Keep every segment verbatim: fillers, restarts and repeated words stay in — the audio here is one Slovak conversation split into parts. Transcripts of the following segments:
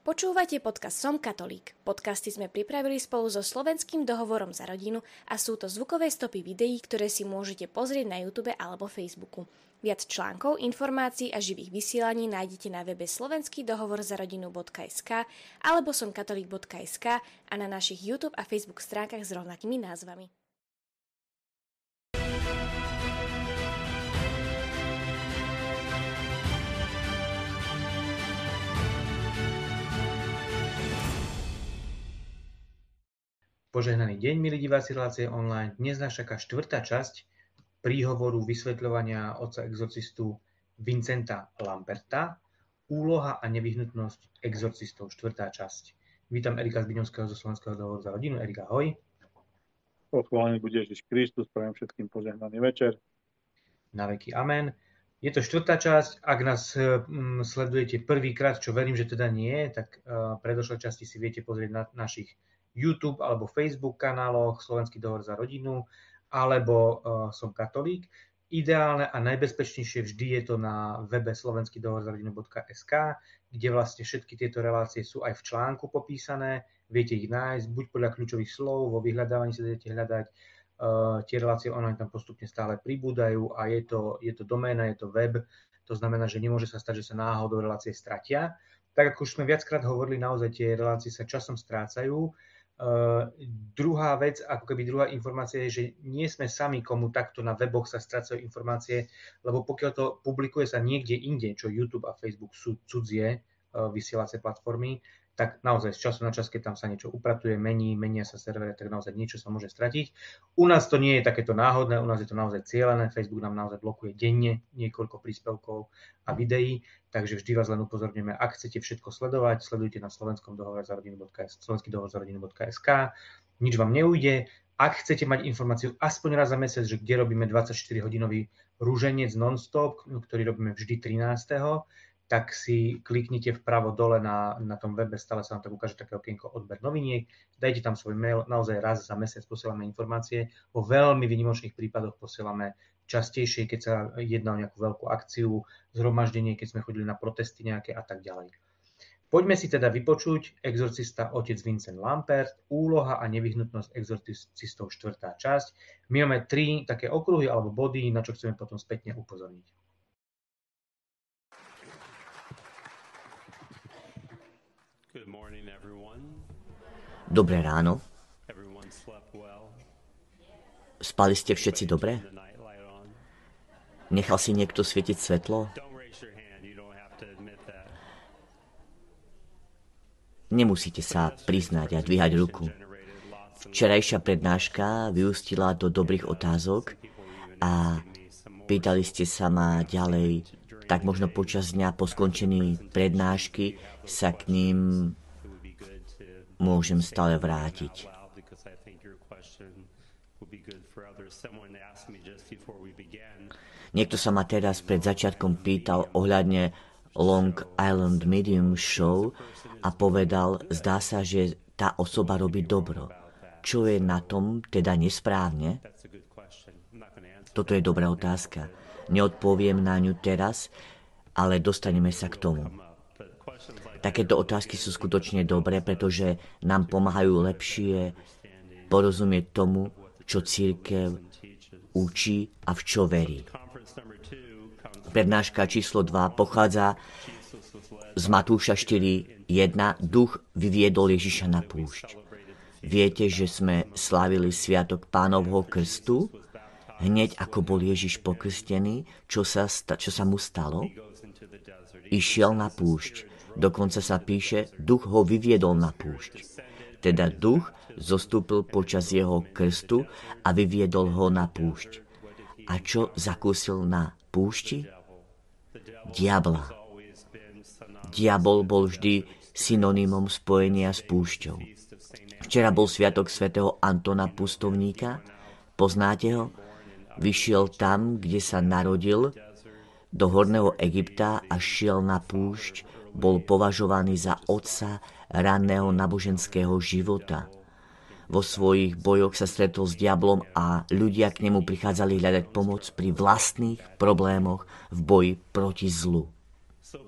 Počúvate podcast Som katolík. Podcasty sme pripravili spolu so Slovenským dohovorom za rodinu a sú to zvukové stopy videí, ktoré si môžete pozrieť na YouTube alebo Facebooku. Viac článkov, informácií a živých vysielaní nájdete na webe slovenský dohovor za rodinu bodka es ká alebo somkatolík bodka es ká a na našich YouTube a Facebook stránkach s rovnakými názvami. Požehnaný deň, milí diváci relácie online. Dnes nás čaká štvrtá časť príhovoru vysvetľovania otca exorcistu Vincenta Lamperta. Úloha a nevyhnutnosť exorcistov, štvrtá časť. Vítam Erika Zbiňovského zo Slovenského dohovoru za rodinu. Erika, ahoj. Pochválený bude Ježiš Kristus, prajem všetkým požehnaný večer. Na veky amen. Je to štvrtá časť. Ak nás hm, sledujete prvýkrát, čo verím, že teda nie, tak uh, predošlé časti si viete pozrieť na našich YouTube alebo Facebook kanáloch Slovenský dohovor za rodinu alebo uh, Som katolík. Ideálne a najbezpečnejšie vždy je to na webe slovenský dohovor za rodinu bodka es ká, kde vlastne všetky tieto relácie sú aj v článku popísané. Viete ich nájsť buď podľa kľúčových slov, vo vyhľadávaní sa budete hľadať. Uh, tie relácie online tam postupne stále pribúdajú a je to, je to doména, je to web. To znamená, že nemôže sa stať, že sa náhodou relácie stratia. Tak ako už sme viackrát hovorili, naozaj tie relácie sa časom strácajú. Uh, druhá vec, ako keby druhá informácia je, že nie sme sami, komu takto na weboch sa strácajú informácie, lebo pokiaľ to publikuje sa niekde inde, čo YouTube a Facebook sú cudzie uh, vysielacie platformy, tak naozaj z času na čas, keď tam sa niečo upratuje, mení, menia sa servery, tak naozaj niečo sa môže stratiť. U nás to nie je takéto náhodné, u nás je to naozaj cielené, Facebook nám naozaj blokuje denne niekoľko príspevkov a videí, takže vždy vás len upozorňujeme, ak chcete všetko sledovať, sledujte na slovenskom dohovor za rodinu bodka es ká, slovenský dohovor za rodinu bodka es ká, nič vám neujde. Ak chcete mať informáciu aspoň raz za mesiac, že kde robíme dvadsaťštyri hodinový rúženec non-stop, ktorý robíme vždy trinásteho tak si kliknite vpravo dole na, na tom webe, stále sa vám tak ukáže také okienko odber noviniek, dajte tam svoj mail, naozaj raz za mesiac posielame informácie, vo veľmi výnimočných prípadoch posielame častejšie, keď sa jedná o nejakú veľkú akciu, zhromaždenie, keď sme chodili na protesty nejaké a tak ďalej. Poďme si teda vypočuť exorcista otec Vincent Lampert, úloha a nevyhnutnosť exorcistov štvrtá časť. My máme tri také okruhy alebo body, na čo chceme potom spätne upozorniť. Dobré ráno. Spali ste všetci dobre? Nechal si niekto svietiť svetlo? Nemusíte sa priznať a dvíhať ruku. Včerajšia prednáška vyústila do dobrých otázok a pýtali ste sa ma ďalej, tak možno počas dňa po skončení prednášky sa k ním môžem stále vrátiť. Niekto sa ma teraz pred začiatkom pýtal ohľadne Long Island Medium Show a povedal, zdá sa, že tá osoba robí dobro. Čo je na tom teda nesprávne? Toto je dobrá otázka. Neodpoviem na ňu teraz, ale dostaneme sa k tomu. Takéto otázky sú skutočne dobré, pretože nám pomáhajú lepšie porozumieť tomu, čo cirkev učí a v čo verí. Prednáška číslo dva pochádza z Matúša štyri jedna. Duch vyviedol Ježiša na púšť. Viete, že sme slávili sviatok Pánovho krstu? Hneď ako bol Ježiš pokrstený, čo sa, čo sa mu stalo? Išiel na púšť. Dokonca sa píše, duch ho vyviedol na púšť. Teda duch zostúpil počas jeho krstu a vyviedol ho na púšť. A čo zakúsil na púšti? Diabla. Diabol bol vždy synonymom spojenia s púšťou. Včera bol sviatok svätého Antona Pustovníka. Poznáte ho? Vyšiel tam, kde sa narodil, do horného Egypta a šiel na púšť. Bol považovaný za otca ranného náboženského života. Vo svojich bojoch sa stretol s diablom a ľudia k nemu prichádzali hľadať pomoc pri vlastných problémoch v boji proti zlu.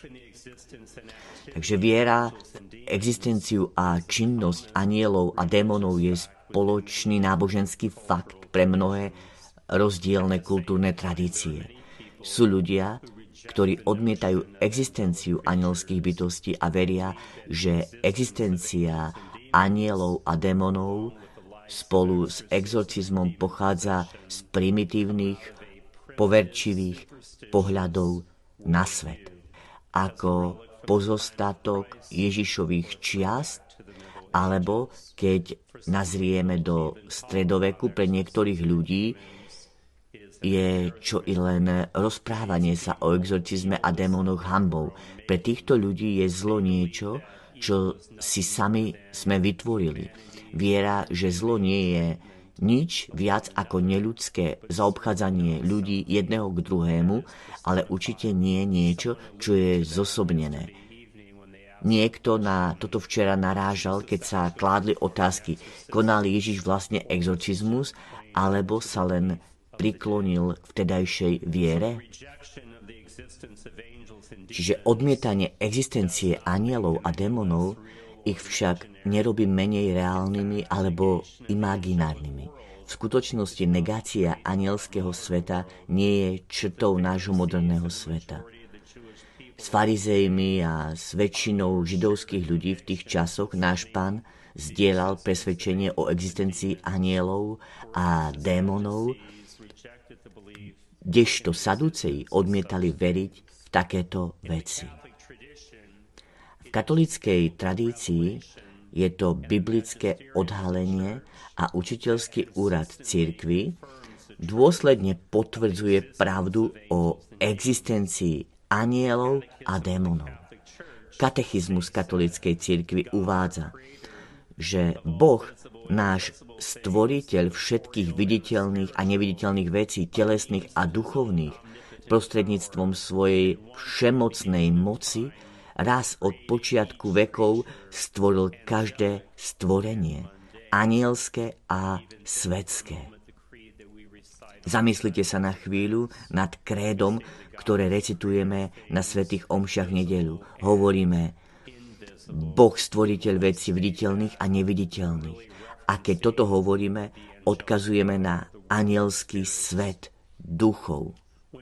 Takže viera v existenciu a činnosť anielov a démonov je spoločný náboženský fakt pre mnohé rozdielne kultúrne tradície. Sú ľudia, ktorí odmietajú existenciu anielských bytostí a veria, že existencia anielov a démonov spolu s exorcizmom pochádza z primitívnych, poverčivých pohľadov na svet. Ako pozostatok Ježišových čiast, alebo keď nazrieme do stredoveku pre niektorých ľudí, je čo i len rozprávanie sa o exorcizme a démonoch hanbou. Pre týchto ľudí je zlo niečo, čo si sami sme vytvorili. Viera, že zlo nie je nič viac ako neľudské zaobchádzanie ľudí jedného k druhému, ale určite nie niečo, čo je zosobnené. Niekto na toto včera narážal, keď sa kládli otázky, konal Ježiš vlastne exorcizmus, alebo sa len priklonil k vtedajšej viere? Čiže odmietanie existencie anielov a démonov ich však nerobí menej reálnymi alebo imaginárnymi. V skutočnosti negácia anielského sveta nie je črtou nášho moderného sveta. S farizejmi a s väčšinou židovských ľudí v tých časoch náš Pán zdieľal presvedčenie o existencii anielov a démonov, kdežto Saduceji odmietali veriť v takéto veci. V katolíckej tradícii je to biblické odhalenie a učiteľský úrad cirkvi dôsledne potvrdzuje pravdu o existencii anielov a démonov. Katechizmus katolíckej cirkvi uvádza, že Boh, náš stvoriteľ všetkých viditeľných a neviditeľných vecí, telesných a duchovných, prostredníctvom svojej všemocnej moci, raz od počiatku vekov stvoril každé stvorenie, anielské a svetské. Zamyslite sa na chvíľu nad krédom, ktoré recitujeme na svätých omšiach v nedeľu. Hovoríme: Boh stvoriteľ vecí viditeľných a neviditeľných. A keď toto hovoríme, odkazujeme na anielský svet duchov.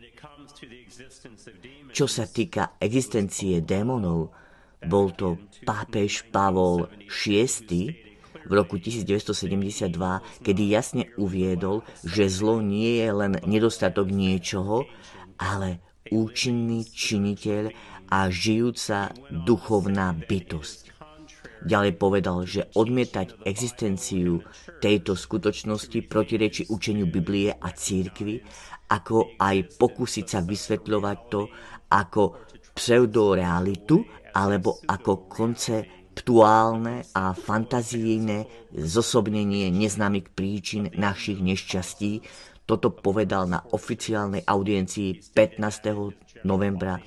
Čo sa týka existencie démonov, bol to pápež Pavol šiesty v roku devätnásťsedemdesiatdva, kedy jasne uviedol, že zlo nie je len nedostatok niečoho, ale účinný činiteľ a žijúca duchovná bytosť. Ďalej povedal, že odmietať existenciu tejto skutočnosti protirečí učeniu Biblie a cirkvi, ako aj pokúsiť sa vysvetľovať to ako pseudorealitu alebo ako konceptuálne a fantazijné zosobnenie neznámych príčin našich nešťastí. Toto povedal na oficiálnej audiencii pätnásteho novembra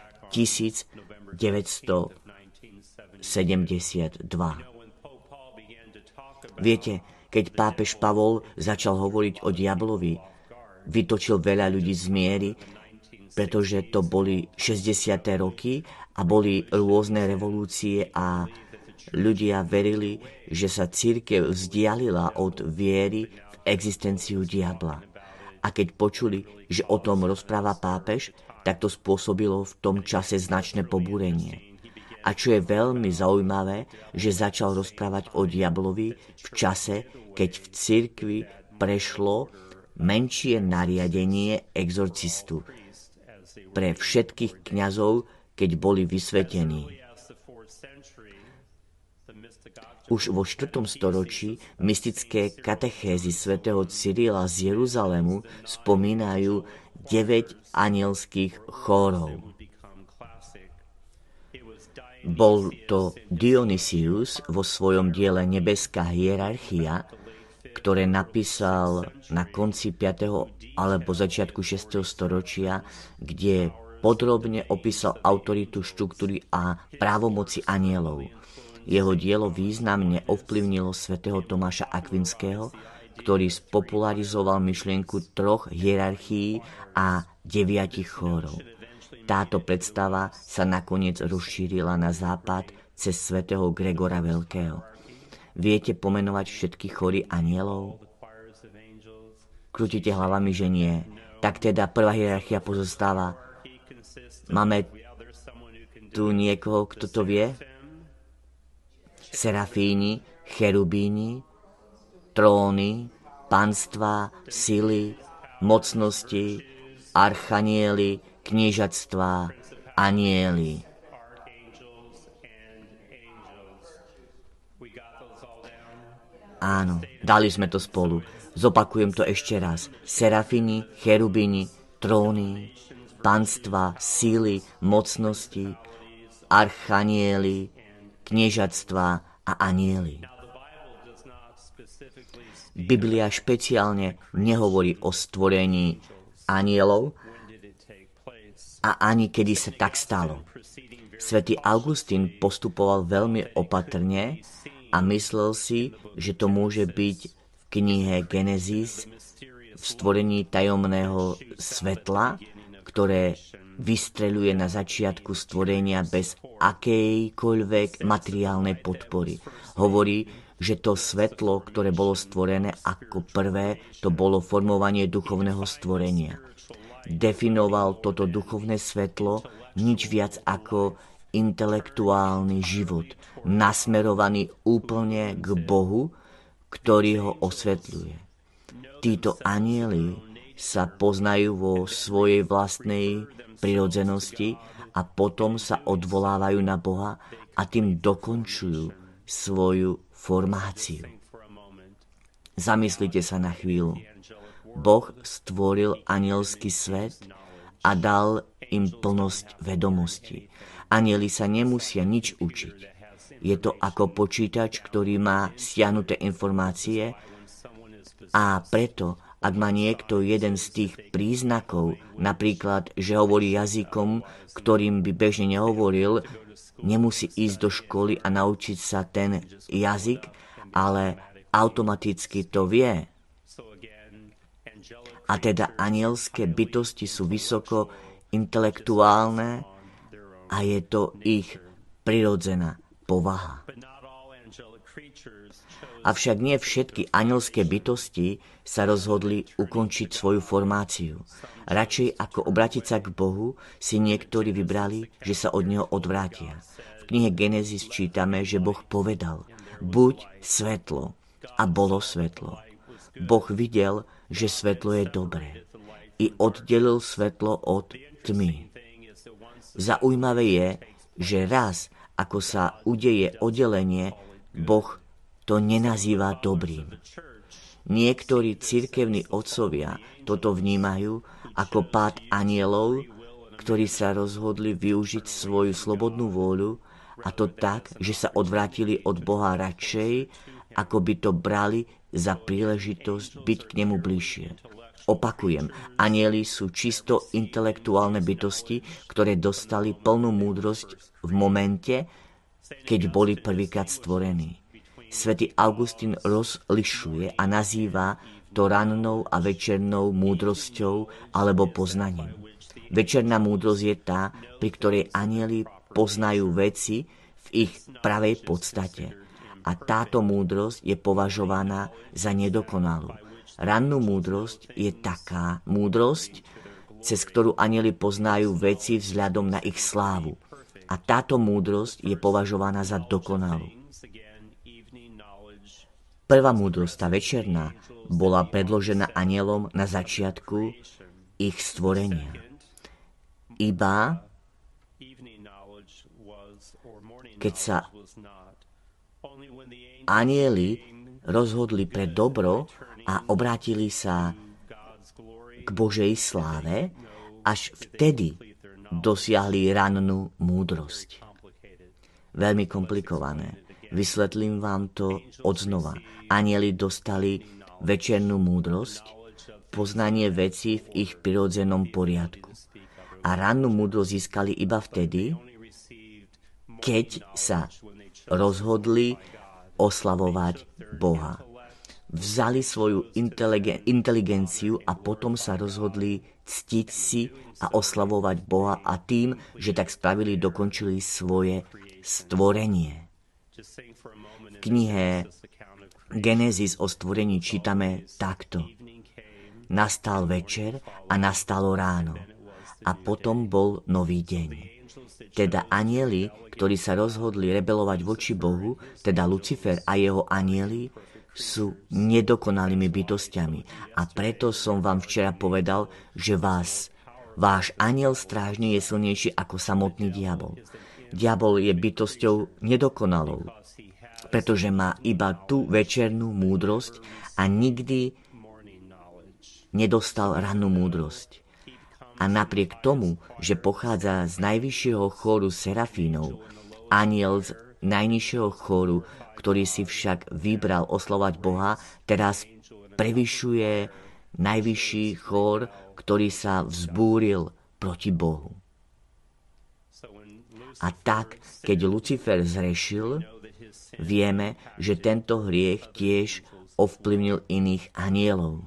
devätnásťsedemdesiatdva. Viete, keď pápež Pavol začal hovoriť o diablovi, vytočil veľa ľudí z miery, pretože to boli šesťdesiate roky a boli rôzne revolúcie a ľudia verili, že sa cirkev vzdialila od viery v existenciu diabla. A keď počuli, že o tom rozpráva pápež, tak to spôsobilo v tom čase značné pobúrenie. A čo je veľmi zaujímavé, že začal rozprávať o diablovi v čase, keď v cirkvi prešlo menšie nariadenie exorcistu pre všetkých kňazov, keď boli vysvetení. Už vo štvrtom storočí mystické katechézy svätého Cyrila z Jeruzalému spomínajú deväť anielských chórov. Bol to Dionysius vo svojom diele Nebeská hierarchia, ktoré napísal na konci piateho alebo začiatku šiesteho storočia, kde podrobne opísal autoritu, štruktúry a právomoci anielov. Jeho dielo významne ovplyvnilo svätého Tomáša Akvinského, ktorý spopularizoval myšlienku troch hierarchií a deviatich chórov. Táto predstava sa nakoniec rozšírila na západ cez svätého Gregora Veľkého. Viete pomenovať všetkých chorí anielov? Krútite hlavami, že nie. Tak teda prvá hierarchia pozostáva. Máme tu niekoho, kto to vie? Serafíni, cherubíni, tróny, panstva, sily, mocnosti, archanieli, kniežatstvá, anieli. Áno, dali sme to spolu. Zopakujem to ešte raz. Serafini, cherubini, tróny, panstva, síly, mocnosti, archanieli, kniežatstvá a anieli. Biblia špeciálne nehovorí o stvorení anielov a ani kedy sa tak stalo. Svätý Augustín postupoval veľmi opatrne a myslel si, že to môže byť v knihe Genesis v stvorení tajomného svetla, ktoré vystreľuje na začiatku stvorenia bez akejkoľvek materiálnej podpory. Hovorí, že to svetlo, ktoré bolo stvorené ako prvé, to bolo formovanie duchovného stvorenia. Definoval toto duchovné svetlo nič viac ako intelektuálny život, nasmerovaný úplne k Bohu, ktorý ho osvetľuje. Títo anjeli sa poznajú vo svojej vlastnej prirodzenosti a potom sa odvolávajú na Boha a tým dokončujú svoju formáciu. Zamyslite sa na chvíľu. Boh stvoril anielský svet a dal im plnosť vedomostí. Anieli sa nemusia nič učiť. Je to ako počítač, ktorý má stiahnuté informácie a preto, ak má niekto jeden z tých príznakov, napríklad, že hovorí jazykom, ktorým by bežne nehovoril, nemusí ísť do školy a naučiť sa ten jazyk, ale automaticky to vie. A teda anielské bytosti sú vysoko intelektuálne a je to ich prirodzená povaha. Avšak nie všetky anielské bytosti sa rozhodli ukončiť svoju formáciu. Radšej ako obrátiť sa k Bohu, si niektorí vybrali, že sa od neho odvrátia. V knihe Genesis čítame, že Boh povedal: buď svetlo, a bolo svetlo. Boh videl, že svetlo je dobré, i oddelil svetlo od tmy. Zaujímavé je, že raz, ako sa udeje oddelenie, Boh to nenazýva dobrým. Niektorí cirkevní otcovia toto vnímajú ako pád anielov, ktorí sa rozhodli využiť svoju slobodnú vôľu, a to tak, že sa odvrátili od Boha radšej, ako by to brali za príležitosť byť k nemu bližšie. Opakujem, anjeli sú čisto intelektuálne bytosti, ktoré dostali plnú múdrosť v momente, keď boli prvýkrát stvorení. Svätý Augustín rozlišuje a nazýva to rannou a večernou múdrosťou alebo poznaním. Večerná múdrosť je tá, pri ktorej anjeli poznajú veci v ich pravej podstate. A táto múdrosť je považovaná za nedokonalú. Rannú múdrosť je taká múdrosť, cez ktorú anjeli poznajú veci vzhľadom na ich slávu. A táto múdrosť je považovaná za dokonalú. Prvá múdrosť, tá večerná, bola predložená anjelom na začiatku ich stvorenia. Iba keď sa anjeli rozhodli pre dobro a obrátili sa k Božej sláve, až vtedy dosiahli rannú múdrosť. Veľmi komplikované. Vysvetlím vám to odznova. Anjeli dostali večernú múdrosť, poznanie vecí v ich prirodzenom poriadku. A rannú múdrosť získali iba vtedy, keď sa rozhodli oslavovať Boha. vzali svoju inteligen- inteligenciu a potom sa rozhodli ctiť si a oslavovať Boha a tým, že tak spravili, dokončili svoje stvorenie. V knihe Genesis o stvorení čítame takto. Nastal večer a nastalo ráno a potom bol nový deň. Teda anjeli, ktorí sa rozhodli rebelovať voči Bohu, teda Lucifer a jeho anjeli, sú nedokonalými bytostiami. A preto som vám včera povedal, že vás, váš anjel strážny je silnejší ako samotný diabol. Diabol je bytosťou nedokonalou, pretože má iba tú večernú múdrosť a nikdy nedostal rannú múdrosť. A napriek tomu, že pochádza z najvyššieho chóru serafínov, anjel z najnižšieho chóru, ktorý si však vybral oslovať Boha, teraz prevyšuje najvyšší chór, ktorý sa vzbúril proti Bohu. A tak, keď Lucifer zrešil, vieme, že tento hriech tiež ovplyvnil iných anjelov.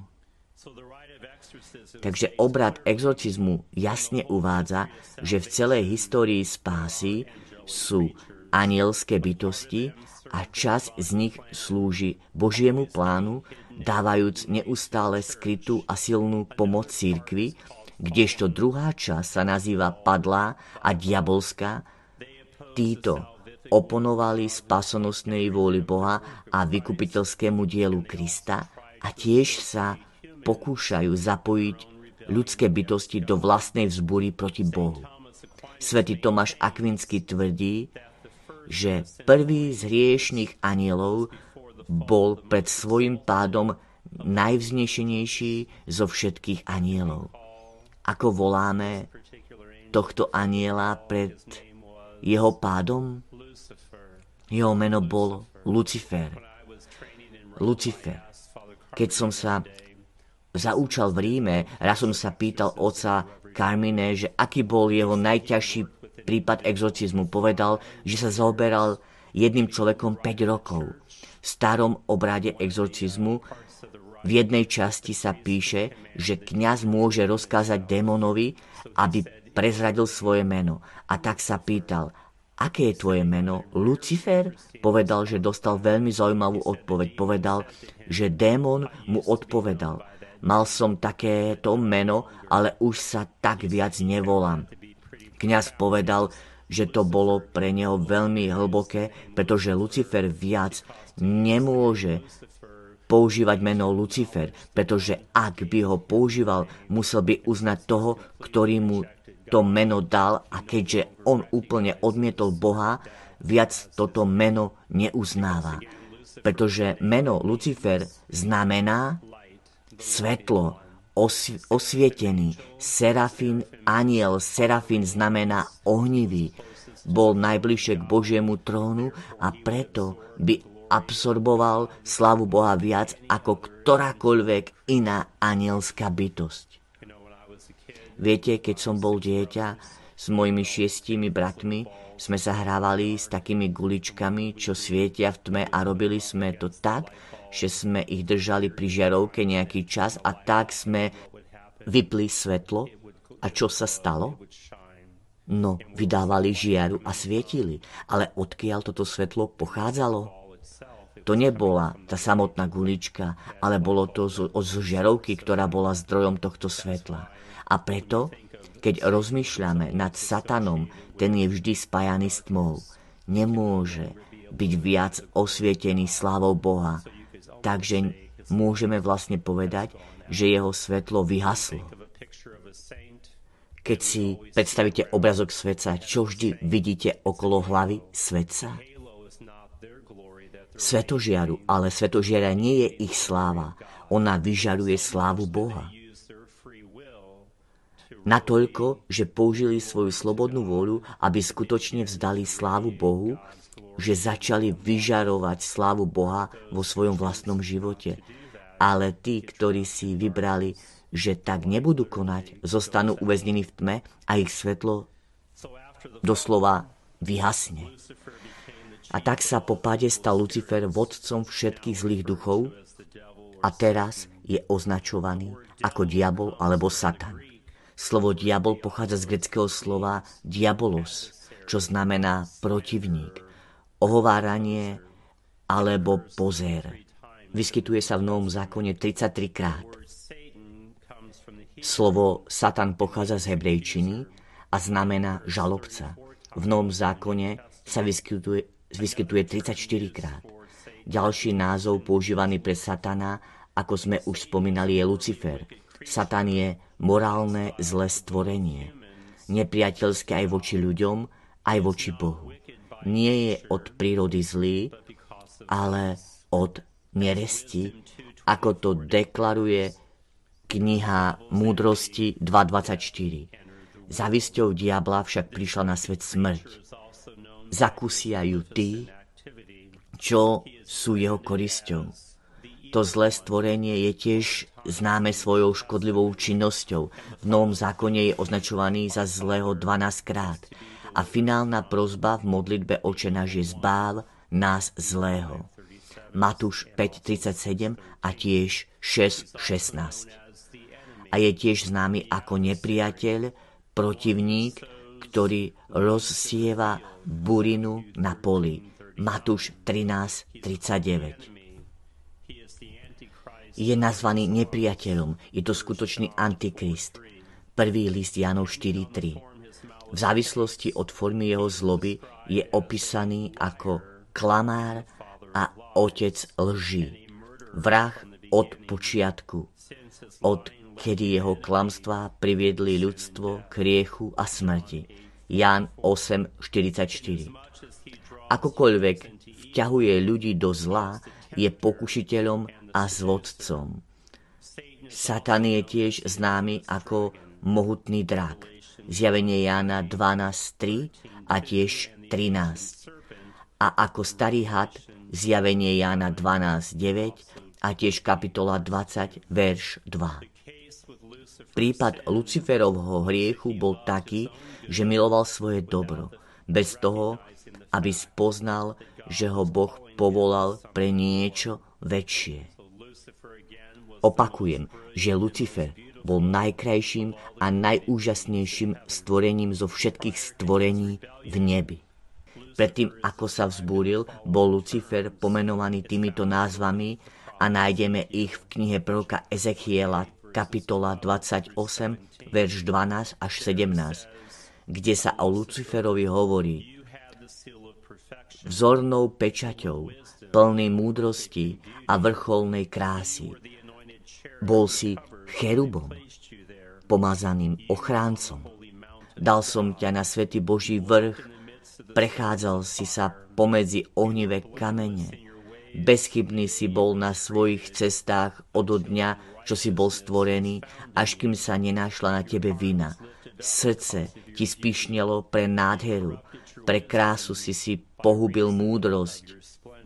Takže obrad exorcizmu jasne uvádza, že v celej histórii spásy sú anielské bytosti a časť z nich slúži Božiemu plánu, dávajúc neustále skrytú a silnú pomoc cirkvi, kdežto druhá časť sa nazýva padlá a diabolská. Títo oponovali spasonosnej vôli Boha a vykupiteľskému dielu Krista a tiež sa pokúšajú zapojiť ľudské bytosti do vlastnej vzbúry proti Bohu. Svätý Tomáš Akvinský tvrdí, že prvý z hriešných anjelov bol pred svojím pádom najvznešenejší zo všetkých anjelov. Ako voláme tohto anjela pred jeho pádom? Jeho meno bolo Lucifer. Lucifer. Keď som sa zaúčal v Ríme, raz som sa pýtal otca Carmine, že aký bol jeho najťažší prípad exorcizmu. Povedal, že sa zaoberal jedným človekom päť rokov. V starom obrade exorcizmu v jednej časti sa píše, že kňaz môže rozkázať démonovi, aby prezradil svoje meno. A tak sa pýtal, aké je tvoje meno? Lucifer? Povedal, že dostal veľmi zaujímavú odpoveď. Povedal, že démon mu odpovedal. Mal som takéto meno, ale už sa tak viac nevolám. Kňaz povedal, že to bolo pre neho veľmi hlboké, pretože Lucifer viac nemôže používať meno Lucifer, pretože ak by ho používal, musel by uznať toho, ktorý mu to meno dal, a keďže on úplne odmietol Boha, viac toto meno neuznáva. Pretože meno Lucifer znamená svetlo, osv- osvietený, serafín, aniel, serafín znamená ohnivý. Bol najbližšie k Božiemu trónu a preto by absorboval slavu Boha viac ako ktorákoľvek iná anielská bytosť. Viete, keď som bol dieťa, s mojimi šiestimi bratmi sme sa hrávali s takými guličkami, čo svietia v tme, a robili sme to tak, že sme ich držali pri žiarovke nejaký čas a tak sme vypli svetlo. A čo sa stalo? No, vydávali žiaru a svietili. Ale odkiaľ toto svetlo pochádzalo? To nebola tá samotná gulička, ale bolo to z, z žiarovky, ktorá bola zdrojom tohto svetla. A preto, keď rozmýšľame nad satanom, ten je vždy spájaný s tmou. Nemôže byť viac osvietený slávou Boha. Takže môžeme vlastne povedať, že jeho svetlo vyhaslo. Keď si predstavíte obrazok svetca, čo vždy vidíte okolo hlavy svetca? Svetožiaru, ale svetožiara nie je ich sláva. Ona vyžaruje slávu Boha. Natoľko, že použili svoju slobodnú vôľu, aby skutočne vzdali slávu Bohu, že začali vyžarovať slávu Boha vo svojom vlastnom živote. Ale tí, ktorí si vybrali, že tak nebudú konať, zostanú uväznení v tme a ich svetlo doslova vyhasne. A tak sa po páde stal Lucifer vodcom všetkých zlých duchov a teraz je označovaný ako diabol alebo satan. Slovo diabol pochádza z gréckeho slova diabolos, čo znamená protivník, ohováranie alebo pozér. Vyskytuje sa v Novom zákone tridsaťtri krát. Slovo Satan pochádza z hebrejčiny a znamená žalobca. V Novom zákone sa vyskytuje, vyskytuje tridsaťštyri krát. Ďalší názov používaný pre Satana, ako sme už spomínali, je Lucifer. Satan je morálne zlé stvorenie. Nepriateľské aj voči ľuďom, aj voči Bohu. Nie je od prírody zlý, ale od neresti, ako to deklaruje kniha Múdrosti dva dvadsaťštyri. Závisťou diabla však prišla na svet smrť. Zakúsia ju tí, čo sú jeho korisťou. To zlé stvorenie je tiež známe svojou škodlivou činnosťou. V Novom zákone je označovaný za zlého dvanásťkrát. A finálna prosba v modlitbe Oče náš je zbáv nás zlého. Matúš päť tridsaťsedem a tiež šesť šestnásť. A je tiež známy ako nepriateľ, protivník, ktorý rozsieva burinu na poli. Matúš trinásť tridsaťdeväť. Je nazvaný nepriateľom, je to skutočný antikrist. Prvý list Jánov štyri tri. V závislosti od formy jeho zloby je opísaný ako klamár a otec lží. Vrah od počiatku, od kedy jeho klamstvá priviedli ľudstvo k hriechu a smrti. Ján osem štyridsaťštyri. Akokoľvek vťahuje ľudí do zla, je pokušiteľom a zvodcom. Satan je tiež známy ako mohutný drak. Zjavenie Jána dvanásť tri a tiež trinásť. A ako starý had, Zjavenie Jána dvanásť deväť a tiež kapitola dvadsať, verš dva. Prípad Luciferovho hriechu bol taký, že miloval svoje dobro, bez toho, aby spoznal, že ho Boh povolal pre niečo väčšie. Opakujem, že Lucifer bol najkrajším a najúžasnejším stvorením zo všetkých stvorení v nebi. Predtým, ako sa vzbúril, bol Lucifer pomenovaný týmito názvami a nájdeme ich v knihe proroka Ezechiela, kapitola dvadsaťosem, verš dvanásť až sedemnásť, kde sa o Luciferovi hovorí: vzornou pečaťou, plný múdrosti a vrcholnej krásy. Bol si cherubom, pomazaným ochráncom. Dal som ťa na svätý Boží vrch, prechádzal si sa pomedzi ohnivé kamene. Bezchybný si bol na svojich cestách od dňa, čo si bol stvorený, až kým sa nenašla na tebe vina. Srdce ti spíšnelo pre nádheru, pre krásu si si pohubil múdrosť.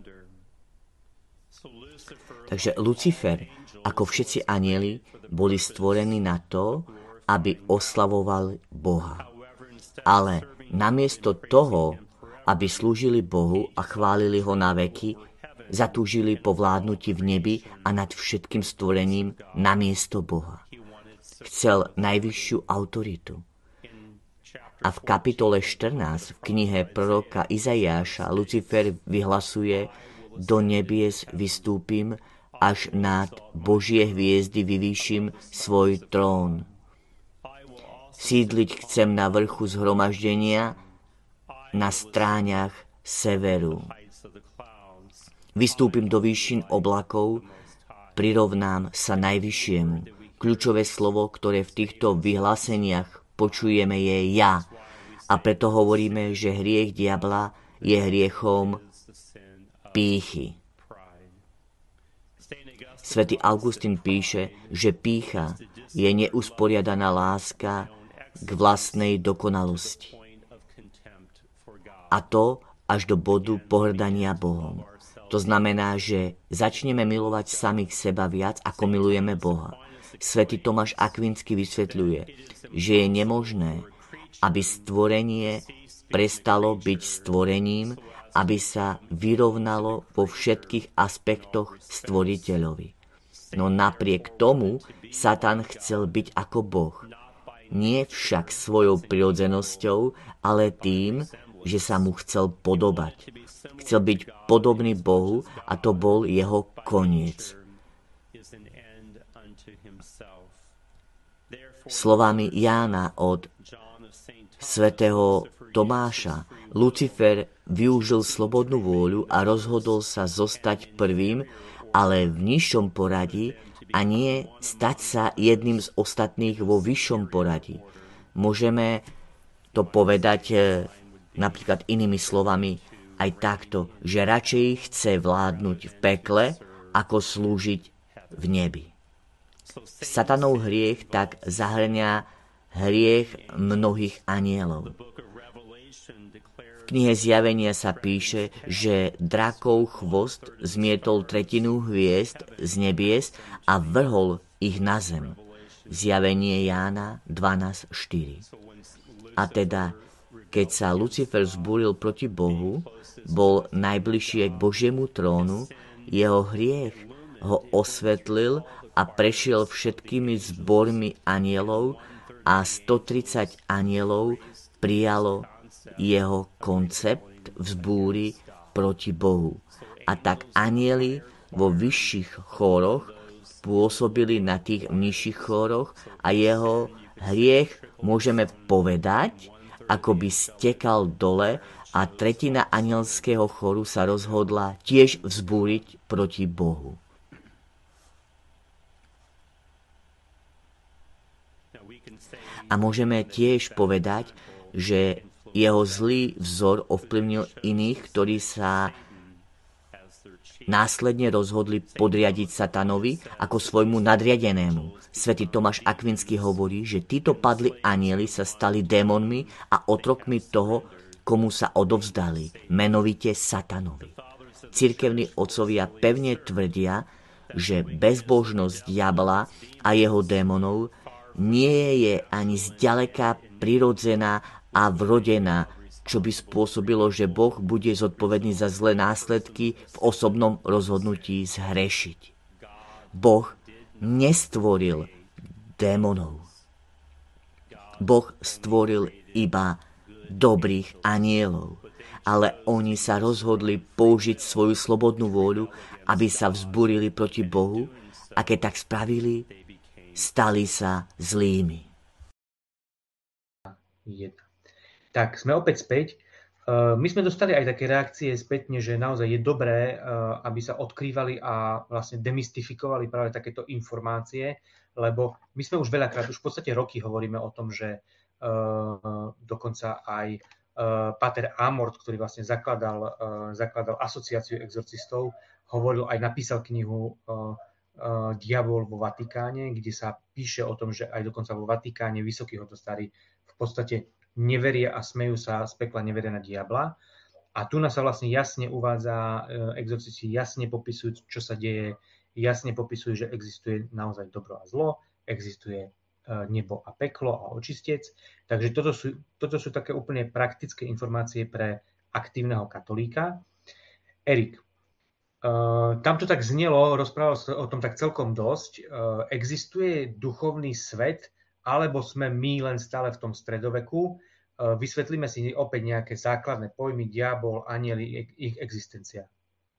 Takže Lucifer, ako všetci anjeli, boli stvorení na to, aby oslavovali Boha. Ale namiesto toho, aby slúžili Bohu a chválili ho na veky, zatúžili po vládnutí v nebi a nad všetkým stvorením namiesto Boha. Chcel najvyššiu autoritu. A v kapitole štrnásť v knihe proroka Izaiáša Lucifer vyhlasuje: do nebies vystúpim, až nad Božie hviezdy vyvýšim svoj trón. Sídliť chcem na vrchu zhromaždenia, na stráňach severu. Vystúpim do výšin oblakov, prirovnám sa najvyššiemu. Kľúčové slovo, ktoré v týchto vyhláseniach počujeme, je ja. A preto hovoríme, že hriech diabla je hriechom pýchy. Svätý Augustín píše, že pýcha je neusporiadaná láska k vlastnej dokonalosti. A to až do bodu pohrdania Bohom. To znamená, že začneme milovať samých seba viac, ako milujeme Boha. Svätý Tomáš Akvinský vysvetľuje, že je nemožné, aby stvorenie prestalo byť stvorením, aby sa vyrovnalo vo všetkých aspektoch stvoriteľovi. No napriek tomu Satan chcel byť ako Boh. Nie však svojou prirodzenosťou, ale tým, že sa mu chcel podobať. Chcel byť podobný Bohu a to bol jeho koniec. Slovami Jána od svätého Tomáša, Lucifer využil slobodnú vôľu a rozhodol sa zostať prvým, ale v nižšom poradí a nie stať sa jedným z ostatných vo vyššom poradí. Môžeme to povedať e, napríklad inými slovami aj takto, že radšej chce vládnuť v pekle, ako slúžiť v nebi. Satanov hriech tak zahrňa hriech mnohých anielov. V knihe Zjavenia sa píše, že drakov chvost zmietol tretinu hviezd z nebies a vrhol ich na zem. Zjavenie Jána dvanásť štyri. A teda, keď sa Lucifer zbúril proti Bohu, bol najbližšie k Božiemu trónu, jeho hriech ho osvetlil a prešiel všetkými zbormi anielov a stotridsať anielov prijalo jeho koncept vzbúry proti Bohu. A tak anieli vo vyšších chóroch pôsobili na tých nižších chóroch a jeho hriech, môžeme povedať, ako by stekal dole a tretina anielského chóru sa rozhodla tiež vzbúriť proti Bohu. A môžeme tiež povedať, že jeho zlý vzor ovplyvnil iných, ktorí sa následne rozhodli podriadiť Satanovi ako svojmu nadriadenému. Svätý Tomáš Akvinský hovorí, že títo padli anjeli sa stali démonmi a otrokmi toho, komu sa odovzdali, menovite Satanovi. Cirkevní otcovia pevne tvrdia, že bezbožnosť diabla a jeho démonov nie je ani zďaleka prirodzená a vrodená, čo by spôsobilo, že Boh bude zodpovedný za zlé následky v osobnom rozhodnutí zhrešiť. Boh nestvoril démonov. Boh stvoril iba dobrých anielov, ale oni sa rozhodli použiť svoju slobodnú vôľu, aby sa vzburili proti Bohu, a keď tak spravili, stali sa zlými. Jedna. Tak, sme opäť späť. My sme dostali aj také reakcie spätne, že naozaj je dobré, aby sa odkrývali a vlastne demystifikovali práve takéto informácie, lebo my sme už veľakrát, už v podstate roky hovoríme o tom, že dokonca aj páter Amort, ktorý vlastne zakladal, zakladal asociáciu exorcistov, hovoril aj, napísal knihu Diabol vo Vatikáne, kde sa píše o tom, že aj dokonca vo Vatikáne vysokí hodnostári v podstate neveria a smejú sa z pekla, neveria na diabla. A tu nás sa vlastne jasne uvádza, exorcisti jasne popisujú, čo sa deje, jasne popisujú, že existuje naozaj dobro a zlo, existuje nebo a peklo a očistec. Takže toto sú, toto sú také úplne praktické informácie pre aktívneho katolíka. Erik, Uh, tam to tak znelo, rozprával sa o tom tak celkom dosť. Uh, existuje duchovný svet, alebo sme my len stále v tom stredoveku? Uh, vysvetlíme si opäť nejaké základné pojmy, diabol, anjeli, ich existencia.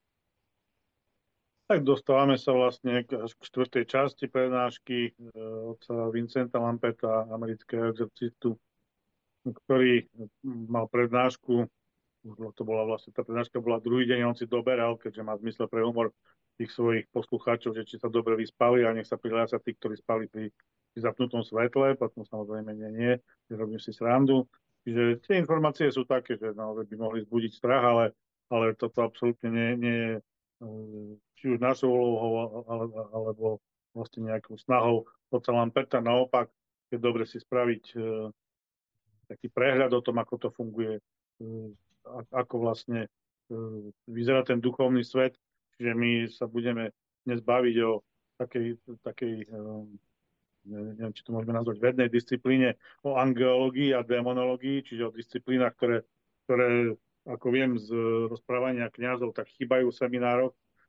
Tak dostávame sa vlastne k štvrtej časti prednášky otca Vincenta Lamperta, amerického exorcistu, ktorý mal prednášku. To bola vlastne, tá prednáška bola druhý deň, on si doberal, keďže má zmysel pre humor tých svojich poslucháčov, že či sa dobre vyspali a nech sa prihlásia tí, ktorí spali pri, pri zapnutom svetle, potom samozrejme nie, nie, nerobím si srandu. Čiže tie informácie sú také, že naozaj by mohli zbudiť strach, ale, ale toto absolútne nie, nie je či už našou úlohou, alebo vlastne nejakou snahou otca Lamperta. Naopak, je dobre si spraviť taký prehľad o tom, ako to funguje, ako vlastne vyzerá ten duchovný svet. Čiže my sa budeme dnes baviť o takej, takej neviem, či to môžeme nazvať vednej disciplíne, o angeológii a démonológii, čiže o disciplínach, ktoré, ktoré, ako viem z rozprávania kňazov, tak chýbajú v seminároch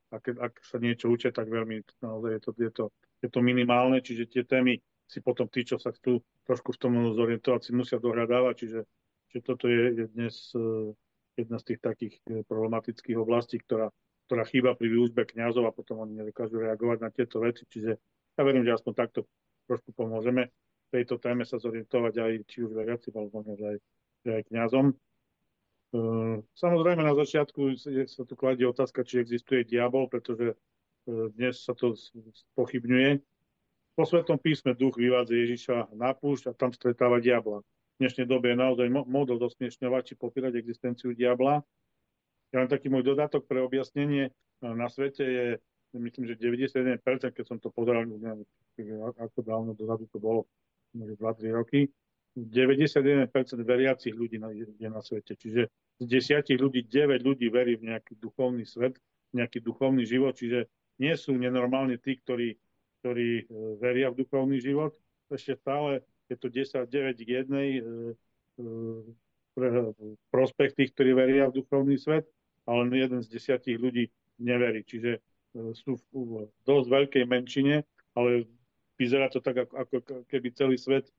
ak, ak sa niečo učia, tak veľmi naozaj je to, je, to, je to minimálne, čiže tie témy si potom tí, čo sa chcú trošku v tom zorientovať, si musia dohľadávať, čiže, čiže toto je, je dnes uh, jedna z tých takých problematických oblastí, ktorá, ktorá chýba pri výučbe kňazov a potom oni nedokážu reagovať na tieto veci, čiže ja verím, že aspoň takto trošku pomôžeme v tejto téme sa zorientovať aj či už veriacim, alebo možno aj, aj kňazom. Samozrejme na začiatku sa tu kladie otázka, či existuje diabol, pretože dnes sa to pochybňuje. Po Svetom písme duch vyvádza Ježiša na púšť a tam stretáva diabla. V dnešnej dobe je naozaj model dosmiešňovať či popírať existenciu diabla. Ja len taký môj dodatok pre objasnenie. Na svete je, myslím, že deväťdesiatjeden percent, keď som to pozeral, neviem, ako dávno dozadu to bolo, možno dva tri roky, deväťdesiatjeden percent veriacich ľudí je na svete. Čiže z desiatich ľudí deväť ľudí verí v nejaký duchovný svet, nejaký duchovný život, čiže nie sú nenormálne tí, ktorí, ktorí veria v duchovný život. Ešte stále je to desať deväť k jednej pre prospech tých, ktorí veria v duchovný svet, ale jeden z desiatich ľudí neverí. Čiže sú v dosť veľkej menšine, ale vyzerá to tak, ako, ako keby celý svet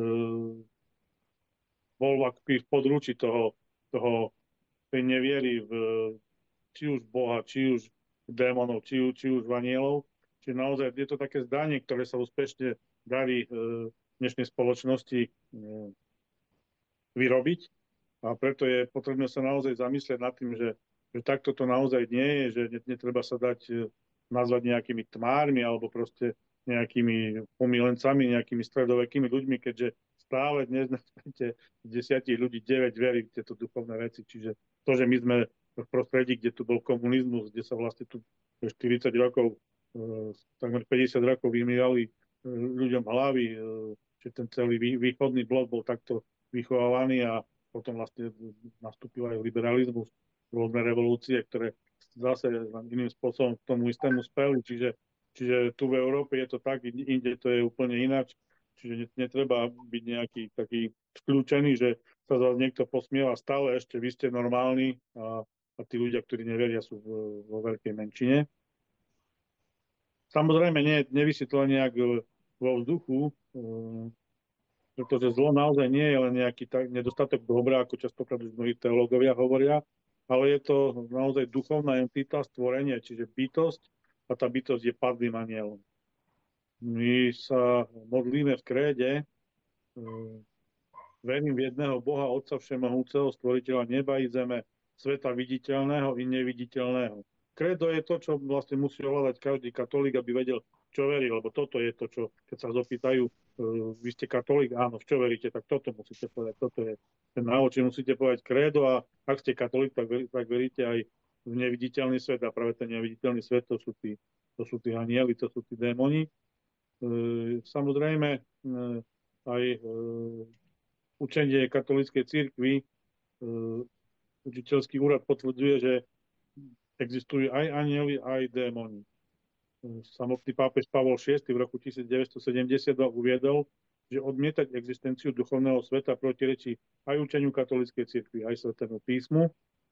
bol akoby v područí toho, toho tej neviery v či už Boha, či už démonov, či, či už v anielov. Čiže naozaj je to také zdanie, ktoré sa úspešne darí v dnešnej spoločnosti vyrobiť. A preto je potrebné sa naozaj zamyslieť nad tým, že, že takto to naozaj nie je, že netreba sa dať nazvať nejakými tmármi alebo proste nejakými pomilencami, nejakými stredovekými ľuďmi, keďže stále dnes na svete z desiatich ľudí deväť verí v tieto duchovné veci. Čiže to, že my sme v prostredí, kde tu bol komunizmus, kde sa vlastne tu štyridsať rokov, takmer päťdesiat rokov vymývali ľuďom hlavy, že ten celý východný blok bol takto vychovávaný a potom vlastne nastúpil aj liberalizmus, rôzne revolúcie, ktoré zase iným spôsobom k tomu istému speli. Čiže, čiže tu v Európe je to tak, inde to je úplne ináč. Čiže netreba byť nejaký taký vkľúčený, že sa za niekto posmieva stále, ešte vy ste normálni a, a tí ľudia, ktorí neveria, sú vo, vo veľkej menšine. Samozrejme, nie, nevisí to len nejak vo vzduchu, um, pretože zlo naozaj nie je len nejaký tak, nedostatok dobra, ako častokrát už mnohí teológovia hovoria, ale je to naozaj duchovná entita, stvorenie, čiže bytosť a tá bytosť je padlým anielom. My sa modlíme v kréde, verím v jedného Boha, Otca Všemohúceho, stvoriteľa neba i zeme, sveta viditeľného i neviditeľného. Krédo je to, čo vlastne musí ovládať každý katolík, aby vedel, čo verí, lebo toto je to, čo, keď sa zapýtajú, vy ste katolík, áno, v čo veríte, tak toto musíte povedať, toto je ten návod, či musíte povedať krédo a ak ste katolík, tak, ver, tak veríte aj v neviditeľný svet a práve ten neviditeľný svet, to sú tí, to sú tí anieli, to sú tí démoni. Samozrejme, aj učenie katolíckej cirkvi, učiteľský úrad potvrdzuje, že existujú aj anjeli, aj démoni. Samotný pápež Pavol šiesty v roku devätnásťsedemdesiatdva uviedol, že odmietať existenciu duchovného sveta protirečí aj učeniu katolíckej cirkvi, aj Svätému písmu.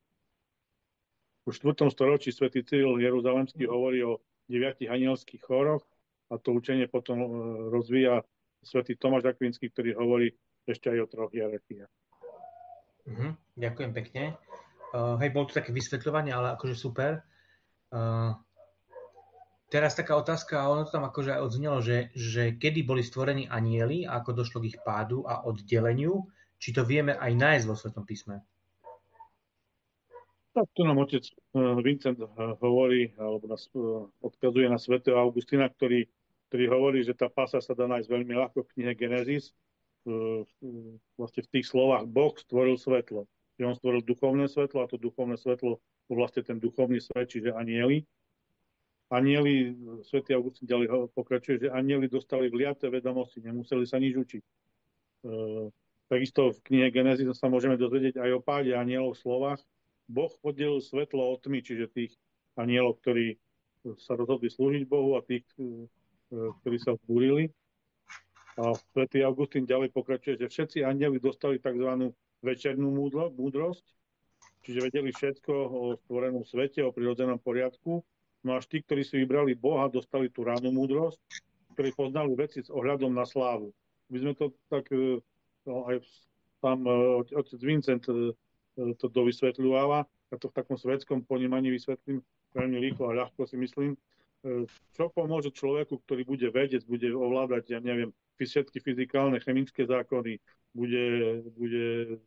V štvrtom storočí svätý Cyril Jeruzalemský hovorí o deviatich anielských choroch a to učenie potom rozvíja svätý Tomáš Akvinský, ktorý hovorí ešte aj o troch hierarchiách. Uh-huh, ďakujem pekne. Uh, hej, bolo to také vysvetľovanie, ale akože super. Uh, teraz taká otázka, ono to tam akože aj odznelo, že, že kedy boli stvorení anjeli, ako došlo k ich pádu a oddeleniu, či to vieme aj nájsť vo Svätom písme? Tak tu nám otec Vincent hovorí, alebo nás odkazuje na svätého Augustína, ktorý, ktorý hovorí, že tá pása sa dá nájsť veľmi ľahko v knihe Genesis. Vlastne v tých slovách Boh stvoril svetlo. Že on stvoril duchovné svetlo a to duchovné svetlo bol vlastne ten duchovný svet, čiže anjeli. Anjeli, svätý Augustín ďalej pokračuje, že anjeli dostali vliaté vedomosti, nemuseli sa nič učiť. E, takisto v knihe Genesis sa môžeme dozvedieť aj o páde anjelov v slovách. Boh oddelil svetlo od tmy, čiže tých anjelov, ktorí sa rozhodli slúžiť Bohu a tých, ktorí sa vzbúrili. A svätý Augustín ďalej pokračuje, že všetci anjeli dostali tzv. Večernú múdrosť, čiže vedeli všetko o stvorenom svete, o prirodzenom poriadku No až tí, ktorí si vybrali Boha, dostali tú ránu múdrosť, ktorí poznali veci s ohľadom na slávu. My sme to tak, no aj tam otec Vincent to dovysvetľováva, ja to v takom svetskom ponímaní vysvetlím veľmi rýchlo a ľahko si myslím. Čo pomôže človeku, ktorý bude vedieť, bude ovládať, ja neviem, všetky fyzikálne, chemické zákony, bude, bude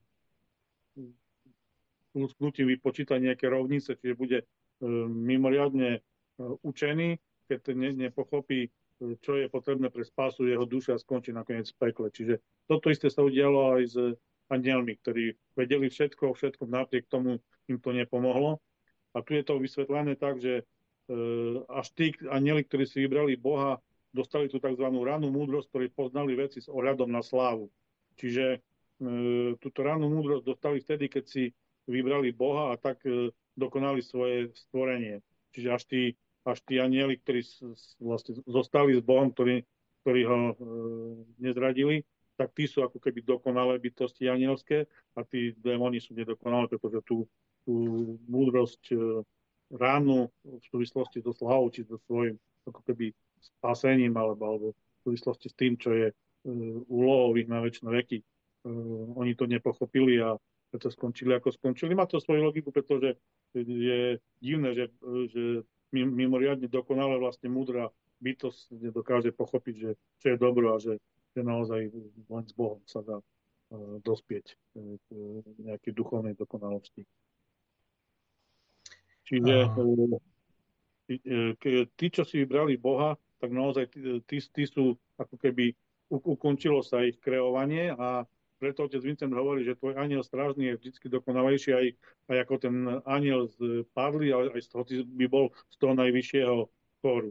lusknutím vypočítať nejaké rovnice, čiže bude mimoriadne učený, keď ne, nepochopí, čo je potrebné pre spásu jeho duše a skončí nakoniec v pekle. Čiže toto isté sa udialo aj s anielmi, ktorí vedeli všetko, všetko napriek tomu im to nepomohlo. A tu je to vysvetlené tak, že až tí anieli, ktorí si vybrali Boha, dostali tú tzv. Rannú múdrosť, ktorí poznali veci s ohľadom na slávu. Čiže e, túto rannú múdrosť dostali vtedy, keď si vybrali Boha a tak e, dokonali svoje stvorenie. Čiže až tí, až tí anieli, ktorí s, vlastne zostali s Bohom, ktorí, ktorí ho e, nezradili, tak tí sú ako keby dokonalé bytosti anielské a tí démoni sú nedokonalé, pretože tú, tú múdrosť e, ránu v súvislosti so slávou, či so svojím ako keby spasením, alebo, alebo v súvislosti s tým, čo je uh, úlohou ich na večné veky. Uh, oni to nepochopili a preto skončili, ako skončili. Má to svoju logiku, pretože je divné, že, že mimoriadne dokonale vlastne múdra bytosť nedokáže pochopiť, že čo je dobro a že, že naozaj len s Bohom sa dá uh, dospieť uh, k nejakej duchovnej dokonalosti. Čiže tí, čo si vybrali Boha, tak naozaj tí, tí sú, ako keby ukončilo sa ich kreovanie a preto otec Vincent hovorí, že tvoj aniel strážny je vždy dokonalejší aj, aj ako ten aniel z padly, aj z toho by bol z toho najvyššieho chóru.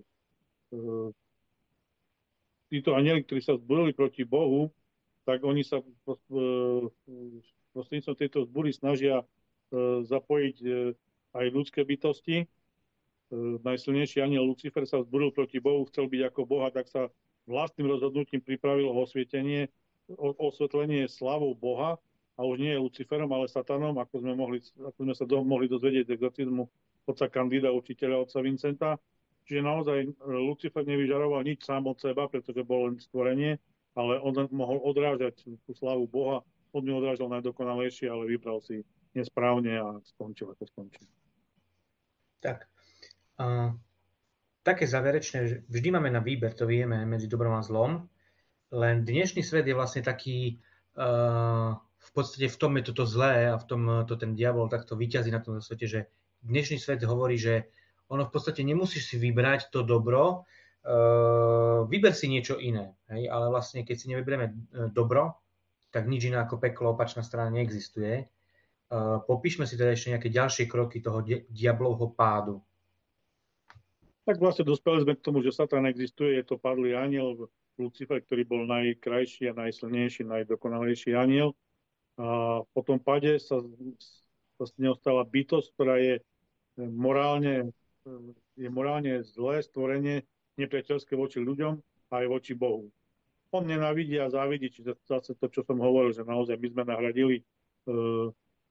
Títo anieli, ktorí sa zbúrili proti Bohu, tak oni sa prostredníctvom tejto zbúry snažia zapojiť aj ľudské bytosti. Najsilnejší aniel Lucifer sa vzburil proti Bohu, chcel byť ako Boha, tak sa vlastným rozhodnutím pripravil o osvietenie, o osvetlenie slávou Boha a už nie je Luciferom, ale Satanom, ako sme, mohli, ako sme sa do, mohli dozvedieť z exorcizmu otca Kandida, učiteľa otca Vincenta. Čiže naozaj Lucifer nevyžaroval nič sám od seba, pretože bol len stvorenie, ale on mohol odrážať tú slávu Boha, on ju odrážal najdokonalejšie, ale vybral si nesprávne a skončil, ako skončil. Tak, uh, také záverečné, že vždy máme na výber, to vieme, medzi dobrom a zlom, len dnešný svet je vlastne taký, uh, v podstate v tom je toto zlé a v tom to ten diabol takto víťazí na tom svete, že dnešný svet hovorí, že ono v podstate nemusíš si vybrať to dobro, uh, vyber si niečo iné, hej? Ale vlastne keď si nevyberieme dobro, tak nič iné ako peklo, opačná strana neexistuje. Uh, popíšme si teda ešte nejaké ďalšie kroky toho di- diablovho pádu. Tak vlastne dospeli sme k tomu, že Satan existuje, je to padlý aniel, Lucifer, ktorý bol najkrajší a najsilnejší, najdokonalejší aniel. A po tom páde sa, sa z neho stala bytosť, ktorá je morálne, je morálne zlé stvorenie, nepriateľské voči ľuďom a aj voči Bohu. On nenávidí a závidí, čiže zase to, čo som hovoril, že naozaj my sme nahradili uh,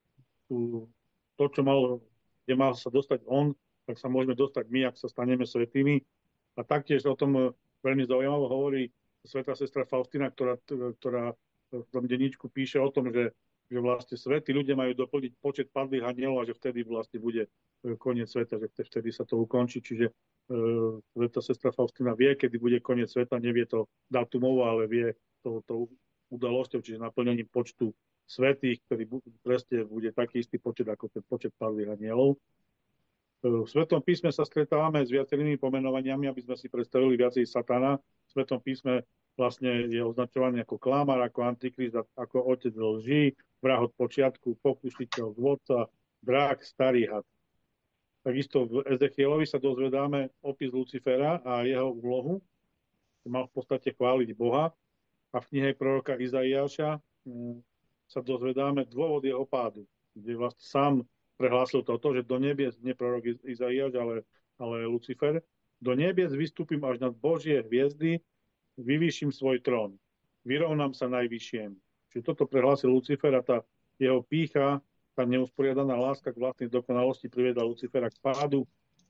to, čo mal, kde mal sa dostať on, tak sa môžeme dostať my, ak sa staneme svätými. A taktiež o tom veľmi zaujímavo hovorí svätá sestra Faustina, ktorá, ktorá v tom denníčku píše o tom, že, že vlastne svätí ľudia majú doplniť počet padlých anielov a že vtedy vlastne bude koniec sveta, že vtedy sa to ukončí. Čiže e, svätá sestra Faustina vie, kedy bude koniec sveta, nevie to datumovo, ale vie to, to udalosťou, čiže naplnením počtu svätých, ktorý presne bude taký istý počet ako ten počet padlých anielov. V Svetom písme sa stretávame s viacerými pomenovaniami, aby sme si predstavili viacej Satana. V Svetom písme vlastne je označovaný ako klamár, ako antikrist, ako otec lží, vrah od počiatku, pokušiteľ, zvodca, drák, starý had. Takisto v Ezechielovi sa dozvedáme opis Lucifera a jeho úlohu, že mal v podstate chváliť Boha. A v knihe proroka Izaiáša sa dozvedáme dôvod jeho pádu, kde vlastne sám prehlásil toto, že do nebies, nie prorok Izaiáš, ale, ale Lucifer, do nebies vystúpim až nad Božie hviezdy, vyvýšim svoj trón, vyrovnám sa najvyššiem. Čiže toto prehlásil Lucifer a tá jeho pýcha, tá neusporiadaná láska k vlastnej dokonalosti priviedla Lucifera k pádu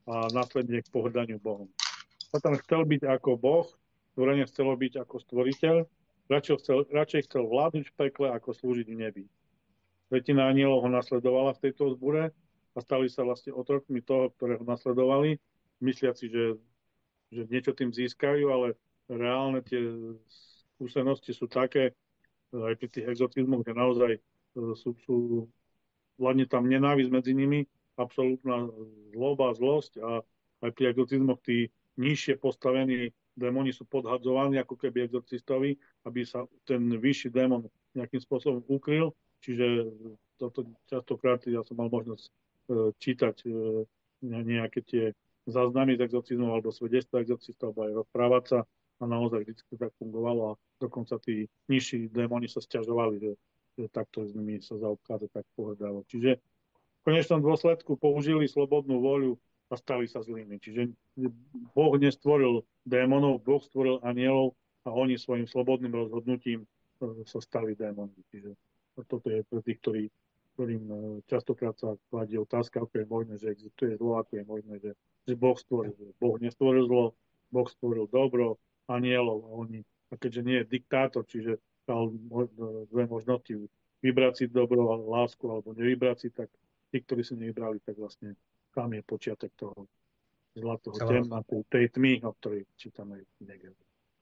a následne k pohrdaniu Bohom. Satan chcel byť ako Boh, stvorenie chcelo byť ako stvoriteľ, radšej chcel, radšej chcel vládnuť v pekle, ako slúžiť v nebi. Tretina anielov ho nasledovala v tejto zbure a stali sa vlastne otrokmi toho, ktoré ho nasledovali, mysliaci, že, že niečo tým získajú, ale reálne tie skúsenosti sú také, aj pri tých exorcizmoch, že naozaj sú, sú hlavne tam nenávisť medzi nimi, absolútna zloba, zlosť a aj pri exorcizmoch tí nižšie postavení démoni sú podhadzovaní ako keby exorcistovi, aby sa ten vyšší démon nejakým spôsobom ukryl. Čiže toto častokrát ja som mal možnosť e, čítať e, nejaké tie záznamy z exorcizmov alebo svedectva exorcistov, alebo aj rozprávať sa a naozaj vždy to tak fungovalo a dokonca tí nižší démoni sa sťažovali, že, že takto s nimi sa zaobchádza tak pohrdavo. Čiže v konečnom dôsledku použili slobodnú voľu a stali sa zlými. Čiže Boh nestvoril démonov, Boh stvoril anielov a oni svojim slobodným rozhodnutím sa stali démonmi. Čiže toto je pre tých, ktorí, ktorým častokrát sa kladie otázka, ako je možné, že existuje zlo, ako je možné, že, že Boh stvoril. Boh nestvoril zlo, Boh stvoril dobro, anielov a oni. A keďže nie je diktátor, čiže dal dve možnosti vybrať si dobro a lásku alebo nevybrať si, tak tí, ktorí si nevybrali, tak vlastne tam je počiatek toho zlatého temna, tej tmy, o ktorej čítame v Negeve.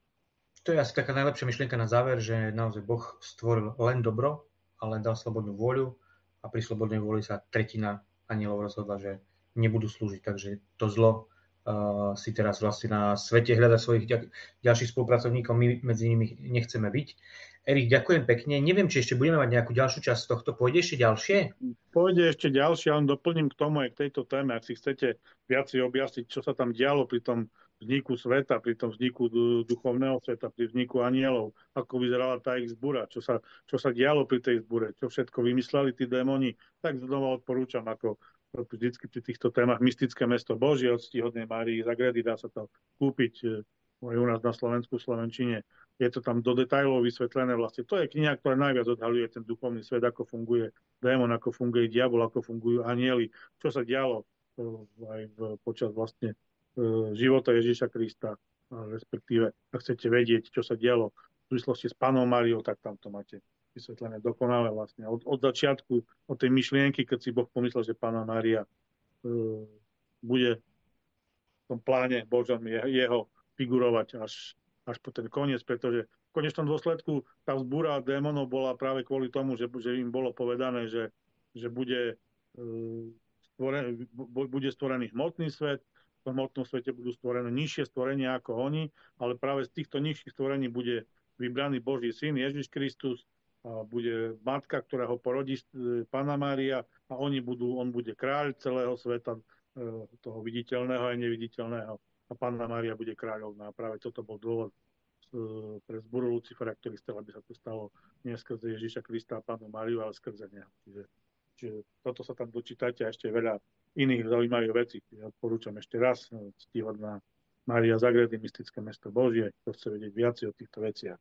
To je asi taká najlepšia myšlienka na záver, že naozaj Boh stvoril len dobro, ale dal slobodnú voľu a pri slobodnej vôli sa tretina anielov rozhodla, že nebudú slúžiť. Takže to zlo uh, si teraz vlastne na svete hľada svojich ďalších spolupracovníkov, my medzi nimi nechceme byť. Erik, ďakujem pekne. Neviem, či ešte budeme mať nejakú ďalšiu časť tohto. Pôjde ešte ďalšie? Pôjde ešte ďalšie, ale doplním k tomu aj k tejto téme. Ak si chcete viacej objasniť, čo sa tam dialo pri tom vzniku sveta, pri tom vzniku duchovného sveta, pri vzniku anielov, ako vyzerala tá ich zbura, čo sa, čo sa dialo pri tej zbure, čo všetko vymysleli tí démoni, tak znova odporúčam, ako vždycky pri týchto témach Mystické mesto Božie od Ctihodnej Márii Zagredy, dá sa to kúpiť aj u nás na Slovensku, v slovenčine. Je to tam do detailov vysvetlené vlastne. To je kniha, ktorá najviac odhaľuje ten duchovný svet, ako funguje démon, ako funguje diabol, ako fungujú anieli, čo sa dialo aj počas vlastne života Ježiša Krista, respektíve, ak chcete vedieť, čo sa dialo v súvislosti s Pannou Máriou, tak tam to máte vysvetlené dokonale vlastne. Od, od začiatku, od tej myšlienky, keď si Boh pomyslel, že Panna Mária uh, bude v tom pláne Božom je, jeho figurovať až, až po ten koniec, pretože v konečnom dôsledku tá vzbúra démonov bola práve kvôli tomu, že, že im bolo povedané, že, že bude, uh, stvorený, bude stvorený hmotný svet, v hmotnom svete budú stvorené nižšie stvorenia ako oni, ale práve z týchto nižších stvorení bude vybraný Boží syn Ježiš Kristus, a bude matka, ktorá ho porodí, Panna Mária, a oni budú, on bude kráľ celého sveta, toho viditeľného a neviditeľného, a Panna Mária bude kráľovná. A práve toto bol dôvod pre zboru Lucifera, ktorý chcel, aby sa to stalo nie skrze Ježiša Krista a Pannu Máriu, ale skrze neho. Čiže, čiže toto sa tam dočítate a ešte veľa iných zaujímavých vecí. Ja odporúčam ešte raz, Ctihodná Mária Zagredy, Mystické mesto Božie, kto chce vedieť viacej o týchto veciach.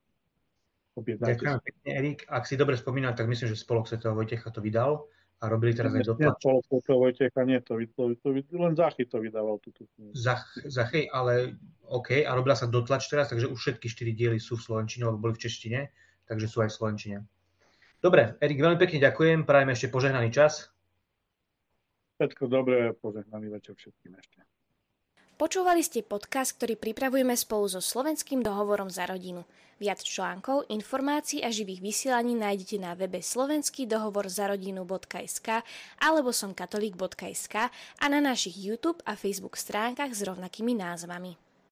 Ďakujem pekne, Erik. Ak si dobre spomínam, tak myslím, že Spolok svätého Vojtecha to vydal a robili teraz aj dotlač. Nie, Spolok svätého Vojtecha nie, to, to, to, to len Zachy to vydával. Túto. Zach, Zachy, ale OK, a robila sa dotlač teraz, takže už všetky štyri diely sú v slovenčine, alebo boli v češtine, takže sú aj v slovenčine. Dobre, Erik, veľmi pekne ďakujem, prajem ešte požehnaný čas. Všetko dobré, požehnaný večer všetkým ešte. Počúvali ste podcast, ktorý pripravujeme spolu so Slovenským dohovorom za rodinu. Viac článkov, informácií a živých vysielaní nájdete na webe slovenský dohovor za rodinu bodka es ká alebo som katolík bodka es ká a na našich YouTube a Facebook stránkach s rovnakými názvami.